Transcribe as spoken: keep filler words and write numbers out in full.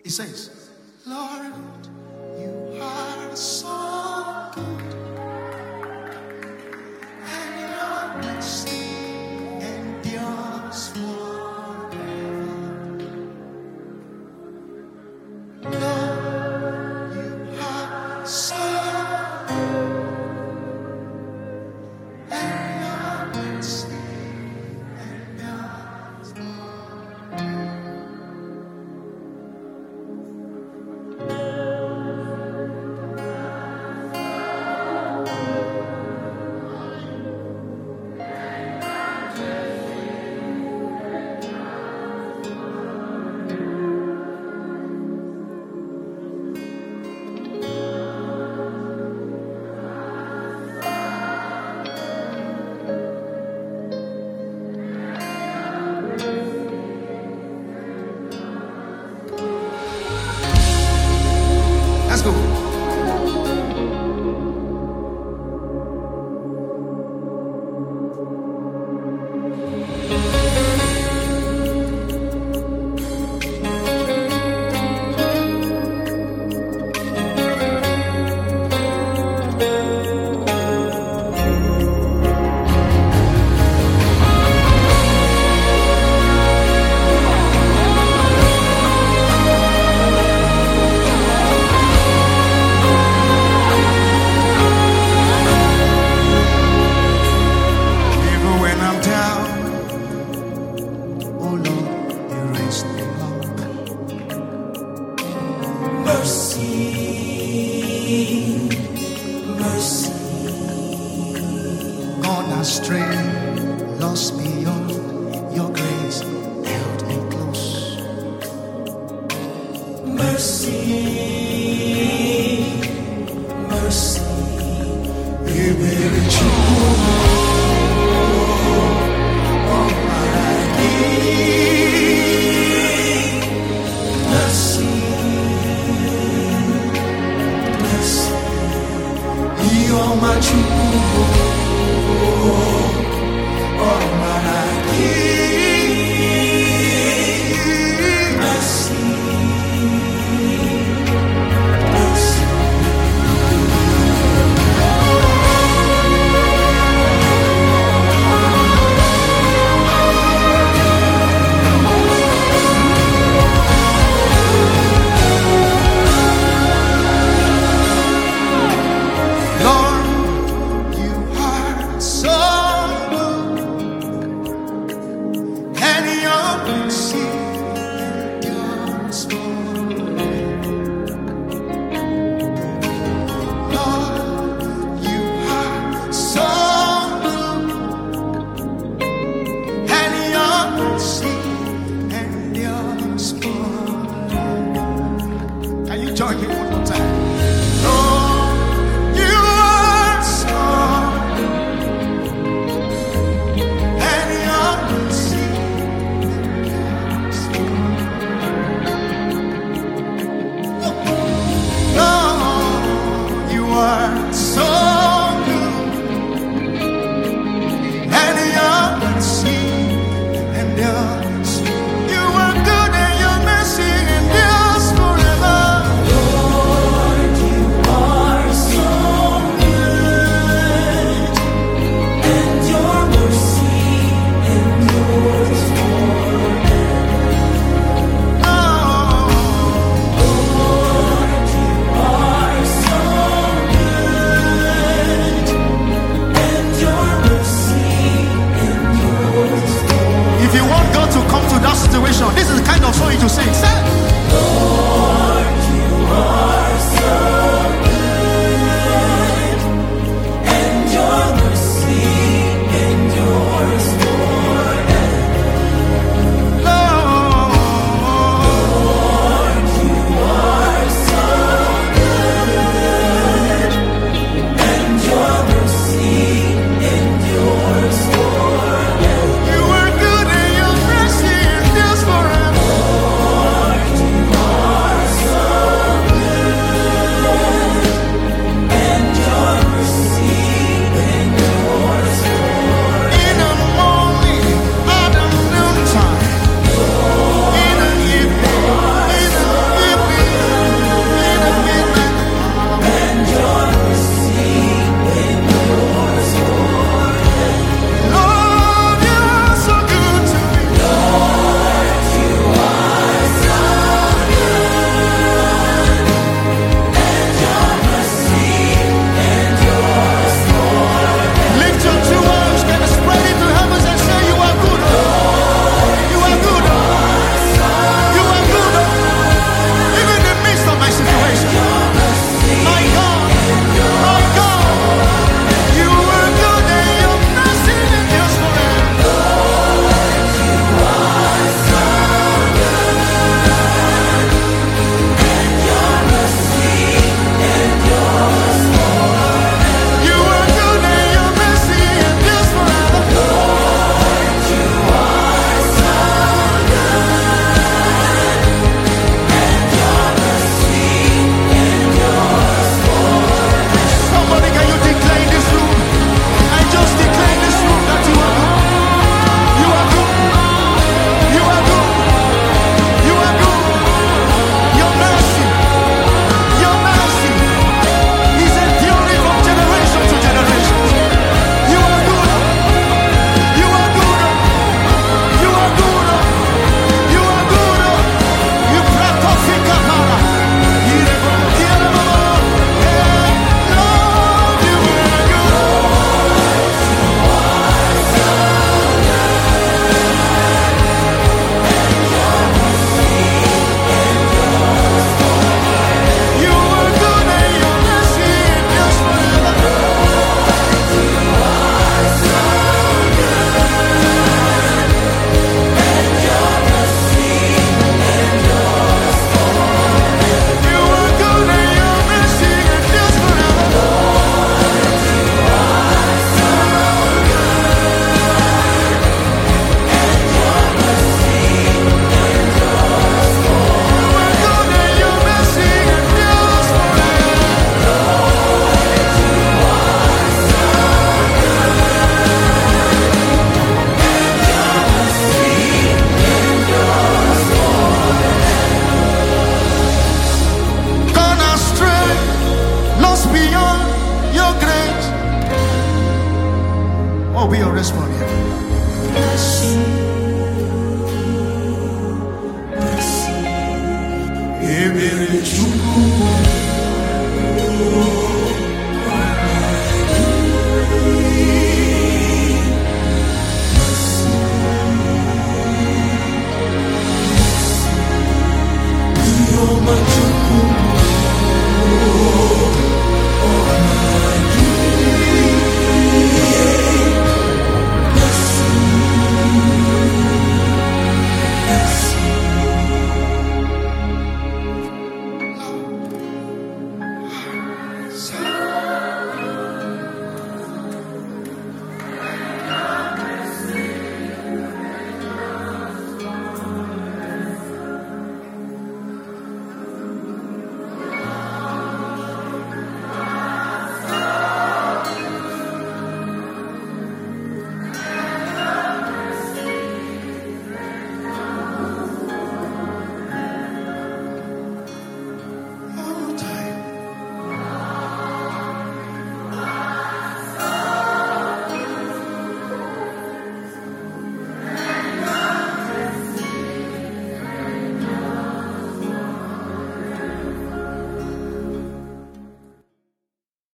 It says, Lord, you are so good, and your mercy endures forever. Lord, you are so good, and your mercy endures forever. Let's go. Even when I'm down, oh Lord, you raise me up. Mercy, mercy. Gone astray, lost beyond your grace, held me close. Mercy, mercy. Iberi Chukwu, Almighty. Mercy, mercy. Ioma Chukwu, Almighty. Mercy, mercy. Lord, you are so good, and your mercy endures forever. Lord, you are so good, and your mercy endures forever. Can you join me one more time? Lord, you are so good, and your mercy endures forever. Lord, you are so good, and your mercy endures. You are good, and your mercy endures forever. Lord, you are so good, and your mercy endures forever. Lord, you are so good, and your mercy endures forever. If you want God to come to that situation, this is the kind of song you should sing. Say, Lord, you are so good, and your mercy endures forever. Lord, you are so good, and your mercy endures forever. You are good, and your mercy endures forever. Lord, ebere chukwu